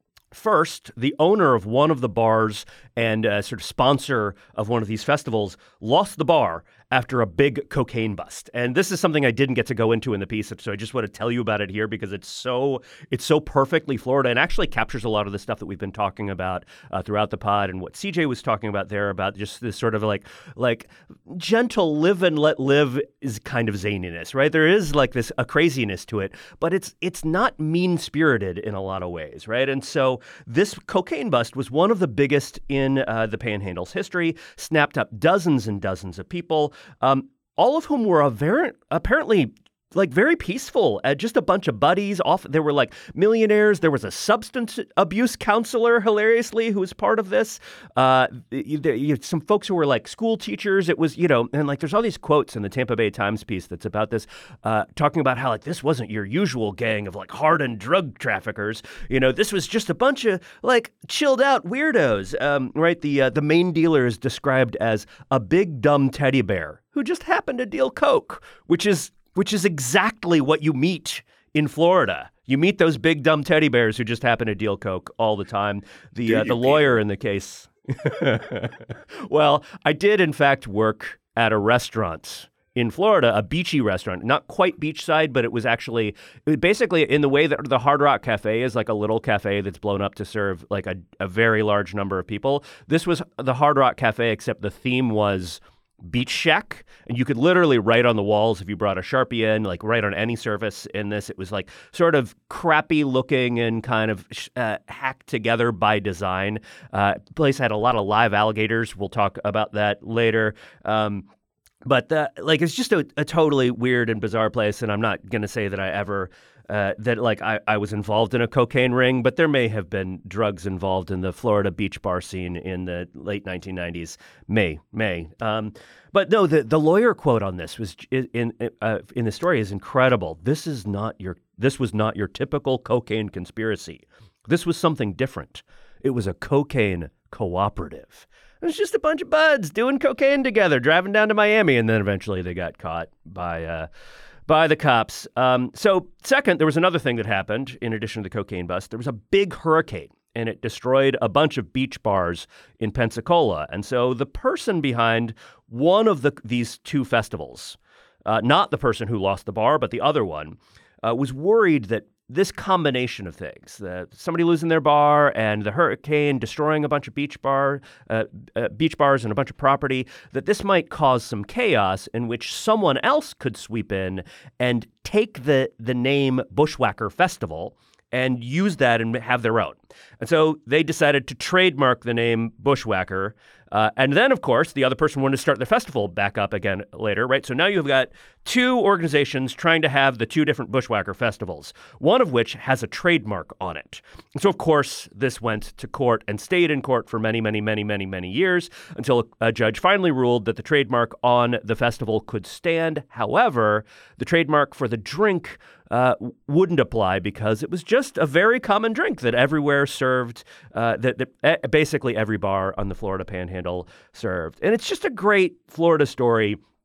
First, the owner of one of the bars and uh, sort of sponsor of one of these festivals lost the bar after a big cocaine bust. And this is something I didn't get to go into in the piece, so I just want to tell you about it here because it's so it's so perfectly Florida and actually captures a lot of the stuff that we've been talking about uh, throughout the pod and what C J was talking about there about just this sort of like like gentle live and let live is kind of zaniness, right? There is like this a craziness to it, but it's it's not mean-spirited in a lot of ways, right? And so this cocaine bust was one of the biggest in uh, the Panhandle's history, snapped up dozens and dozens of people, um, all of whom were a very, apparently like very peaceful, uh, just a bunch of buddies. Off, there were like millionaires. There was a substance abuse counselor, hilariously, who was part of this. Uh, you, you, some folks who were like school teachers. It was, you know, and like there's all these quotes in the Tampa Bay Times piece that's about this, uh, talking about how like this wasn't your usual gang of like hardened drug traffickers. You know, this was just a bunch of like chilled out weirdos, um, right? The uh, the main dealer is described as a big dumb teddy bear who just happened to deal coke, which is Which is exactly what you meet in Florida. You meet those big dumb teddy bears who just happen to deal coke all the time. The uh, the lawyer in the case. Well, I did in fact work at a restaurant in Florida, a beachy restaurant, not quite beachside, but it was actually it was basically in the way that the Hard Rock Cafe is like a little cafe that's blown up to serve like a, a very large number of people. This was the Hard Rock Cafe, except the theme was Beach Shack, and you could literally write on the walls if you brought a Sharpie in, like write on any surface in this. It was like sort of crappy looking and kind of uh, hacked together by design. Uh, place had a lot of live alligators. We'll talk about that later. Um, but the, like it's just a, a totally weird and bizarre place, and I'm not going to say that I ever Uh, that like I, I was involved in a cocaine ring, but there may have been drugs involved in the Florida beach bar scene in the late nineteen nineties. May, may. Um, but no, the, the lawyer quote on this was in in, uh, in the story is incredible. This is not your. This was not your typical cocaine conspiracy. This was something different. It was a cocaine cooperative. It was just a bunch of buds doing cocaine together, driving down to Miami, and then eventually they got caught by. Uh, By the cops. Um, so second, there was another thing that happened in addition to the cocaine bust. There was a big hurricane, and it destroyed a bunch of beach bars in Pensacola. And so the person behind one of the these two festivals, uh, not the person who lost the bar, but the other one, uh, was worried that this combination of things, uh, somebody losing their bar and the hurricane destroying a bunch of beach bar, uh, uh, beach bars and a bunch of property, that this might cause some chaos in which someone else could sweep in and take the the name Bushwhacker Festival and use that and have their own. And so they decided to trademark the name Bushwhacker. Uh, and then, of course, the other person wanted to start the festival back up again later, right? So now you've got two organizations trying to have the two different Bushwhacker festivals, one of which has a trademark on it. And so, of course, this went to court and stayed in court for many, many, many, many, many years until a judge finally ruled that the trademark on the festival could stand. However, the trademark for the drink uh, wouldn't apply because it was just a very common drink that everywhere served, uh, that, that basically every bar on the Florida Panhandle served. And it's just a great Florida story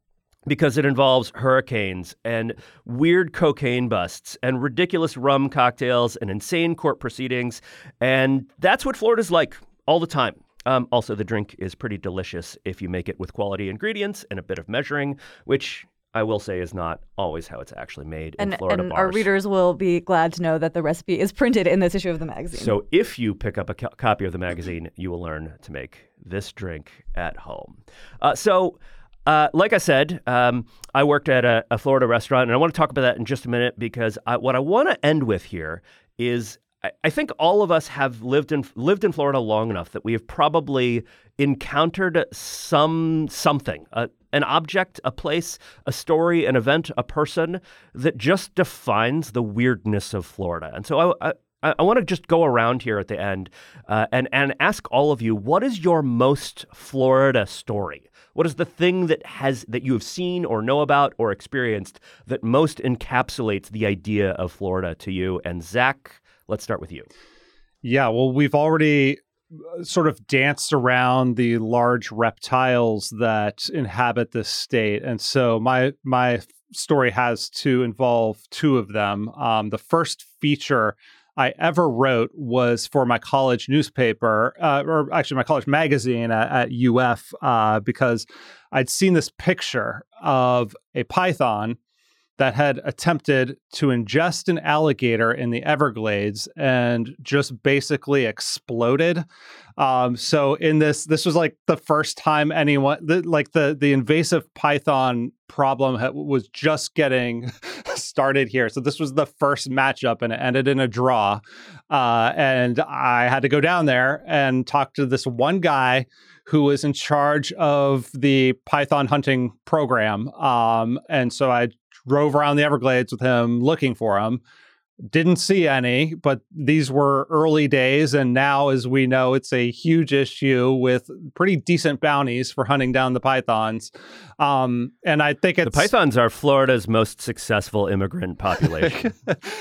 because it involves hurricanes and weird cocaine busts and ridiculous rum cocktails and insane court proceedings. And that's what Florida's like all the time. Um, also, the drink is pretty delicious if you make it with quality ingredients and a bit of measuring, which I will say is not always how it's actually made in and, Florida and bars. Our readers will be glad to know that the recipe is printed in this issue of the magazine. So if you pick up a co- copy of the magazine, you will learn to make this drink at home. Uh, so... Uh, like I said, um, I worked at a, a Florida restaurant, and I want to talk about that in just a minute because I, what I want to end with here is I, I think all of us have lived in lived in Florida long enough that we have probably encountered some something, a, an object, a place, a story, an event, a person that just defines the weirdness of Florida. And so I. I I want to just go around here at the end uh, and, and ask all of you, what is your most Florida story? What is the thing that has that you have seen or know about or experienced that most encapsulates the idea of Florida to you? And Zach, let's start with you. Yeah, well, we've already sort of danced around the large reptiles that inhabit this state. And so my my story has to involve two of them. Um, the first feature I ever wrote was for my college newspaper, uh, or actually my college magazine at, at U F, uh, because I'd seen this picture of a python that had attempted to ingest an alligator in the Everglades and just basically exploded. Um, so in this, this was like the first time anyone, the, like the the invasive python problem ha- was just getting started here. So this was the first matchup, and it ended in a draw. Uh, and I had to go down there and talk to this one guy who was in charge of the python hunting program. Um, and so I drove around the Everglades with him looking for him. Didn't see any, but these were early days. And now, as we know, it's a huge issue with pretty decent bounties for hunting down the pythons. Um, and I think it's... The pythons are Florida's most successful immigrant population.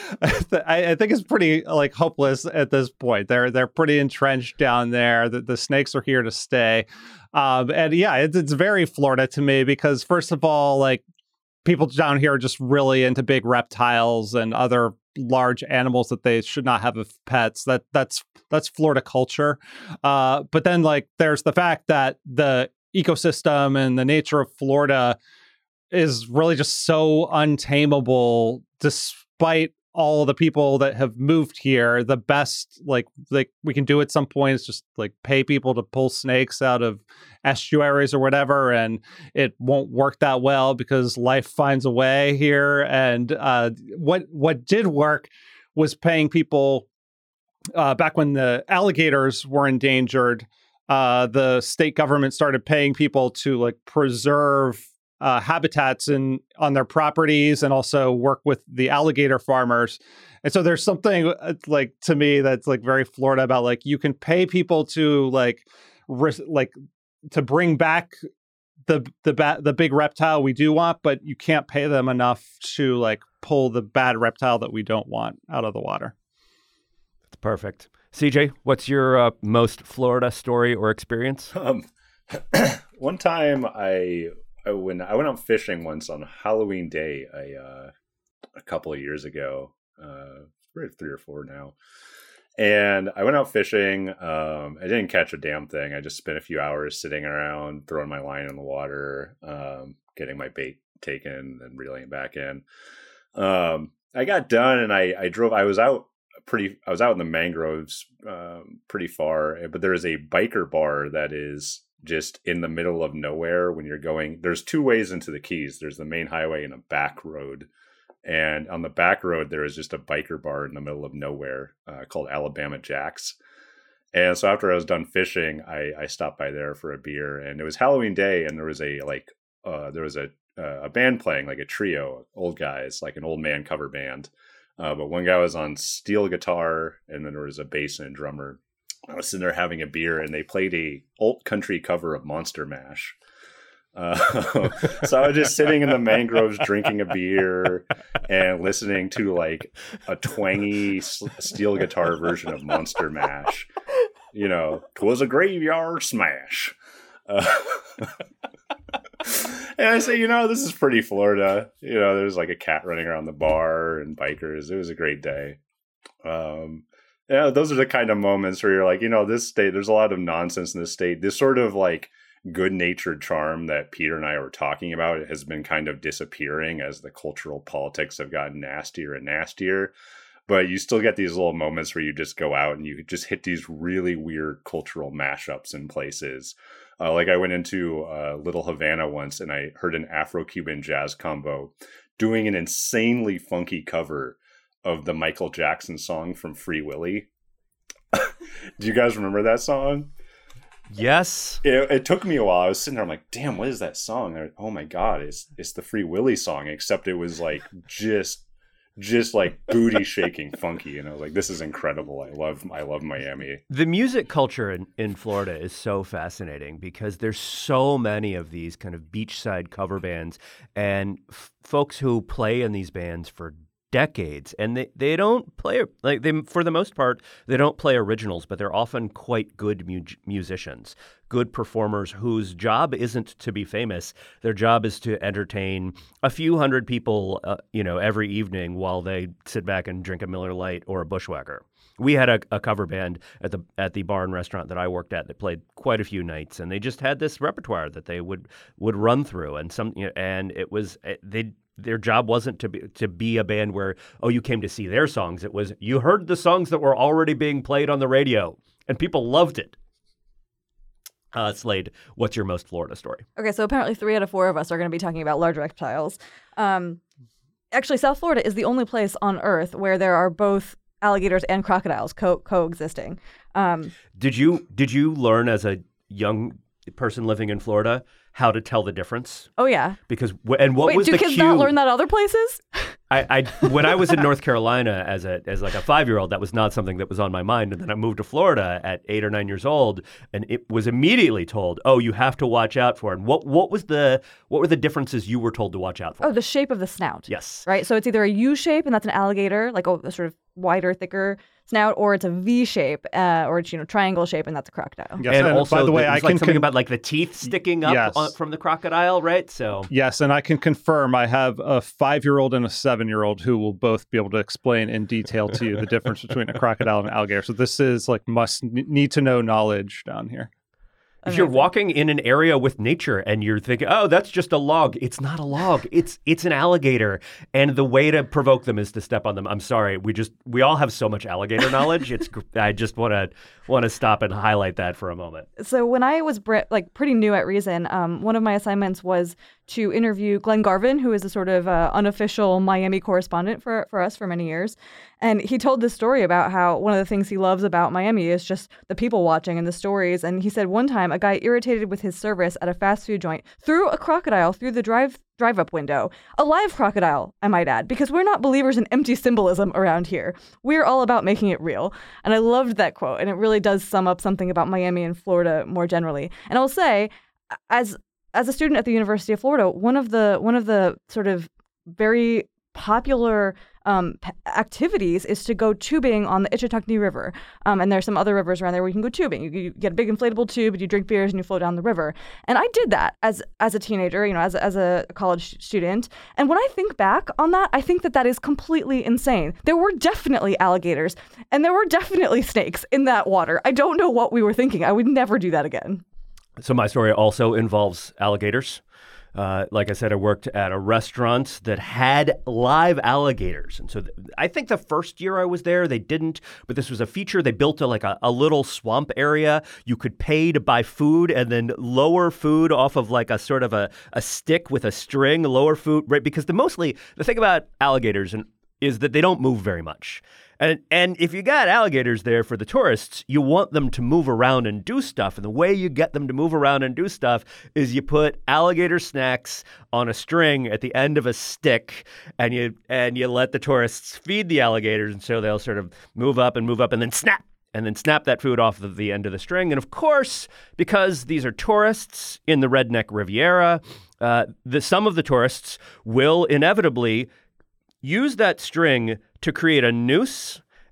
I, I think it's pretty like hopeless at this point. They're they're pretty entrenched down there. The, the snakes are here to stay. Um, and yeah, it's, it's very Florida to me because, first of all, like, people down here are just really into big reptiles and other large animals that they should not have as pets. That that's that's Florida culture. Uh, but then, like, there's the fact that the ecosystem and the nature of Florida is really just so untamable, despite all the people that have moved here. The best, like, like we can do at some point is just like pay people to pull snakes out of estuaries or whatever, and it won't work that well because life finds a way here. And uh, what what did work was paying people uh, back when the alligators were endangered. Uh, the state government started paying people to like preserve Uh, habitats in on their properties and also work with the alligator farmers. And so there's something uh, like to me that's like very Florida about like you can pay people to like ris- like to bring back the the ba- the big reptile we do want, but you can't pay them enough to like pull the bad reptile that we don't want out of the water. That's perfect. C J, what's your uh, most Florida story or experience? Um, one time I. When I went out fishing once on Halloween Day, I, uh, a couple of years ago, uh, three or four now, and I went out fishing. Um, I didn't catch a damn thing. I just spent a few hours sitting around, throwing my line in the water, um, getting my bait taken, and reeling it back in. Um, I got done, and I, I drove. I was out pretty. I was out in the mangroves, um, pretty far, but there is a biker bar that is just in the middle of nowhere when you're going. There's two ways into the Keys. There's the main highway and a back road. And on the back road, there is just a biker bar in the middle of nowhere uh, called Alabama Jack's. And so after I was done fishing, I, I stopped by there for a beer. And it was Halloween Day, and there was a like uh, there was a uh, a band playing, like a trio, old guys, like an old man cover band. Uh, but one guy was on steel guitar, and then there was a bass and a drummer. I was sitting there having a beer, and they played a alt country cover of Monster Mash. Uh, so I was just sitting in the mangroves drinking a beer and listening to like a twangy steel guitar version of Monster Mash. You know, 'twas a graveyard smash. Uh, And I say, you know, this is pretty Florida. You know, there's like a cat running around the bar and bikers. It was a great day. Um, yeah, those are the kind of moments where you're like, you know, this state, there's a lot of nonsense in this state. This sort of like good-natured charm that Peter and I were talking about has been kind of disappearing as the cultural politics have gotten nastier and nastier. But you still get these little moments where you just go out and you just hit these really weird cultural mashups in places. Uh, like I went into uh, Little Havana once and I heard an Afro-Cuban jazz combo doing an insanely funky cover of the Michael Jackson song from Free Willy. Do you guys remember that song? Yes. It, it took me a while. I was sitting there, I'm like, damn, what is that song? I, oh my God, it's it's the Free Willy song, except it was like just just like booty shaking funky. And I was like, this is incredible. I love I love Miami. The music culture in, in Florida is so fascinating because there's so many of these kind of beachside cover bands and f- folks who play in these bands for decades, and they, they don't play like they for the most part they don't play originals, but they're often quite good mu- musicians, good performers whose job isn't to be famous. Their job is to entertain a few hundred people, uh, you know, every evening while they sit back and drink a Miller Lite or a Bushwhacker. We had a, a cover band at the at the bar and restaurant that I worked at that played quite a few nights, and they just had this repertoire that they would would run through, and some you know, and it was they. Their job wasn't to be to be a band where, oh, you came to see their songs. It was you heard the songs that were already being played on the radio, and people loved it. Uh, Slade, what's your most Florida story? Okay, so apparently three out of four of us are going to be talking about large reptiles. Um, actually, South Florida is the only place on Earth where there are both alligators and crocodiles co- coexisting. Um, did you did you learn as a young person living in Florida how to tell the difference? Oh yeah. Because and what Wait, was do the kids cue? not learn that other places? I, I when I was in North Carolina as a as like a five year old, that was not something that was on my mind. And then I moved to Florida at eight or nine years old, and it was immediately told, "Oh, you have to watch out for it." And what what was the what were the differences you were told to watch out for? Oh, the shape of the snout. Yes. Right. So it's either a U shape, and that's an alligator, like a, a sort of wider, thicker snout, or it's a V shape, uh, or it's you know triangle shape, and that's a crocodile. Yes, and, and also, by the way, there's I like can something con- about like the teeth sticking up Yes. on, from the crocodile, right? So Yes, and I can confirm I have a five-year-old and a seven-year-old who will both be able to explain in detail to you the difference between a crocodile and an alligator. So this is like must need to know knowledge down here. if you're walking in an area with nature and you're thinking, oh, that's just a log, it's not a log. It's it's an alligator. And the way to provoke them is to step on them. I'm sorry. We just we all have so much alligator knowledge. It's I just want to want to stop and highlight that for a moment. So when I was bre- like pretty new at Reason, um, one of my assignments was to interview Glenn Garvin, who is a sort of uh, unofficial Miami correspondent for, for us for many years. And he told this story about how one of the things he loves about Miami is just the people watching and the stories. And he said one time a guy irritated with his service at a fast food joint threw a crocodile through the drive drive-up window. A live crocodile, I might add, because we're not believers in empty symbolism around here. We're all about making it real. And I loved that quote. And it really does sum up something about Miami and Florida more generally. And I'll say, as as a student at the University of Florida, one of the one of the sort of very popular um, p- activities is to go tubing on the Ichetucknee River. Um, and there's some other rivers around there where you can go tubing. You, you get a big inflatable tube and you drink beers and you float down the river. And I did that as as a teenager, you know, as, as a college student. And when I think back on that, I think that that is completely insane. There were definitely alligators and there were definitely snakes in that water. I don't know what we were thinking. I would never do that again. So my story also involves alligators. Uh, like I said, I worked at a restaurant that had live alligators. And so th- I think the first year I was there, they didn't. But this was a feature. They built a, like a, a little swamp area. You could pay to buy food and then lower food off of like a sort of a, a stick with a string, lower food, right? Because the mostly the thing about alligators and, is that they don't move very much. And and if you got alligators there for the tourists, you want them to move around and do stuff. And the way you get them to move around and do stuff is you put alligator snacks on a string at the end of a stick, and you and you let the tourists feed the alligators, and so they'll sort of move up and move up and then snap. And then snap that food off of the end of the string. And of course, because these are tourists in the Redneck Riviera, uh, the, some of the tourists will inevitably use that string to create a noose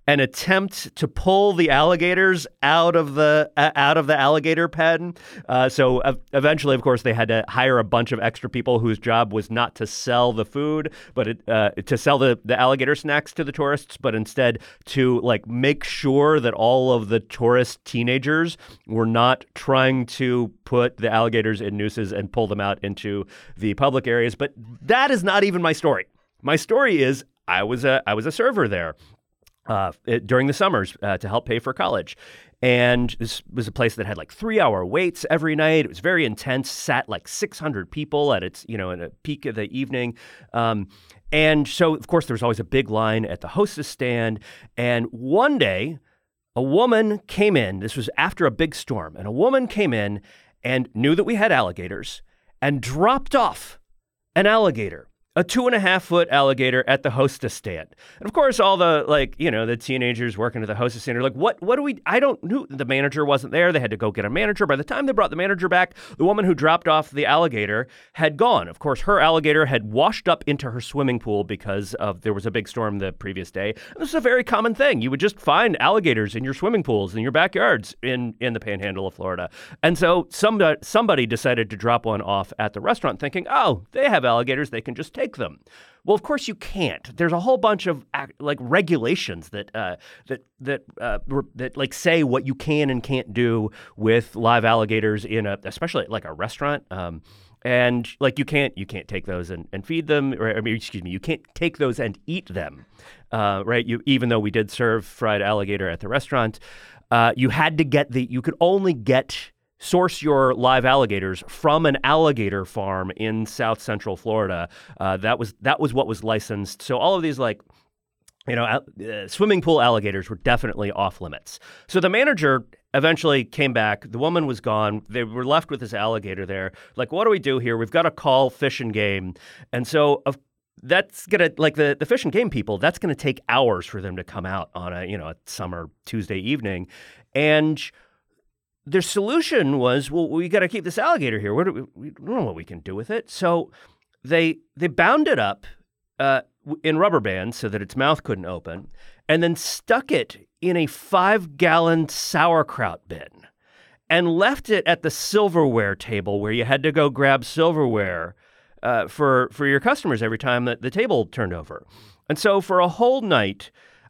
an attempt to pull the alligators out of the uh, out of the alligator pen. Uh, so uh, eventually, of course, they had to hire a bunch of extra people whose job was not to sell the food, but it, uh, to sell the, the alligator snacks to the tourists, but instead to like make sure that all of the tourist teenagers were not trying to put the alligators in nooses and pull them out into the public areas. But that is not even my story. My story is I was a I was a server there. Uh, it, during the summers uh, to help pay for college. And this was a place that had like three hour waits every night. It was very intense, sat like six hundred people at its, you know, in a peak of the evening. Um, and so, of course, there was always a big line at the hostess stand. And one day, a woman came in. This was after a big storm. And a woman came in and knew that we had alligators and dropped off an alligator. A two and a half foot alligator at the hostess stand. And of course, all the like, you know, the teenagers working at the hostess stand are like, what, what do we, I don't know. The manager wasn't there. They had to go get a manager. By the time they brought the manager back, the woman who dropped off the alligator had gone. Of course, her alligator had washed up into her swimming pool because of, there was a big storm the previous day. And this is a very common thing. You would just find alligators in your swimming pools, in your backyards in, in the panhandle of Florida. And so somebody, somebody decided to drop one off at the restaurant thinking, oh, they have alligators. They can just take them. Well, of course you can't. There's a whole bunch of like regulations that uh, that that uh, that like say what you can and can't do with live alligators in a, especially like a restaurant. Um, and like you can't you can't take those and, and feed them. Or I mean, excuse me, you can't take those and eat them, uh, right? You even though we did serve fried alligator at the restaurant, uh, you had to get the you could only get. Source your live alligators from an alligator farm in South Central Florida. Uh, that was that was what was licensed. So all of these like, you know, uh, swimming pool alligators were definitely off limits. So the manager eventually came back. The woman was gone. They were left with this alligator there. Like, what do we do here? We've got to call Fish and Game. And so of that's going to, like the, the Fish and Game people, that's going to take hours for them to come out on a, you know, a summer Tuesday evening. And their solution was, well, we got to keep this alligator here. What do we, we don't know what we can do with it. So they they bound it up uh, in rubber bands so that its mouth couldn't open, and then stuck it in a five-gallon sauerkraut bin and left it at the silverware table where you had to go grab silverware uh, for, for your customers every time that the table turned over. And so for a whole night,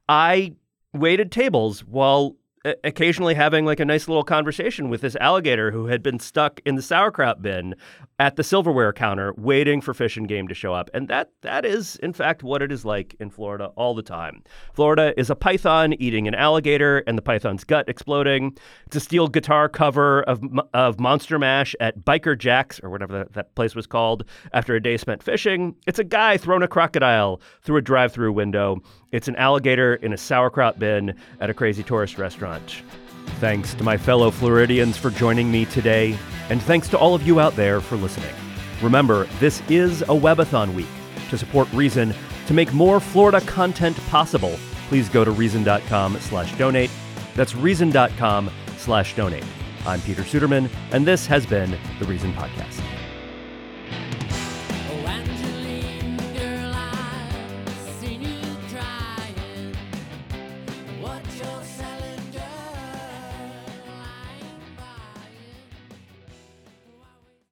I waited tables while occasionally having like a nice little conversation with this alligator who had been stuck in the sauerkraut bin at the silverware counter waiting for Fish and Game to show up. And that that is, in fact, what it is like in Florida all the time. Florida is a python eating an alligator and the python's gut exploding. It's a steel guitar cover of of Monster Mash at Biker Jack's, or whatever that, that place was called, after a day spent fishing. It's a guy throwing a crocodile through a drive-through window. It's an alligator in a sauerkraut bin at a crazy tourist restaurant. Thanks to my fellow Floridians for joining me today, and thanks to all of you out there for listening. Remember, this is a Webathon week. To support Reason, to make more Florida content possible, please go to reason.com slash donate. That's reason.com slash donate. I'm Peter Suderman, and this has been the Reason Podcast.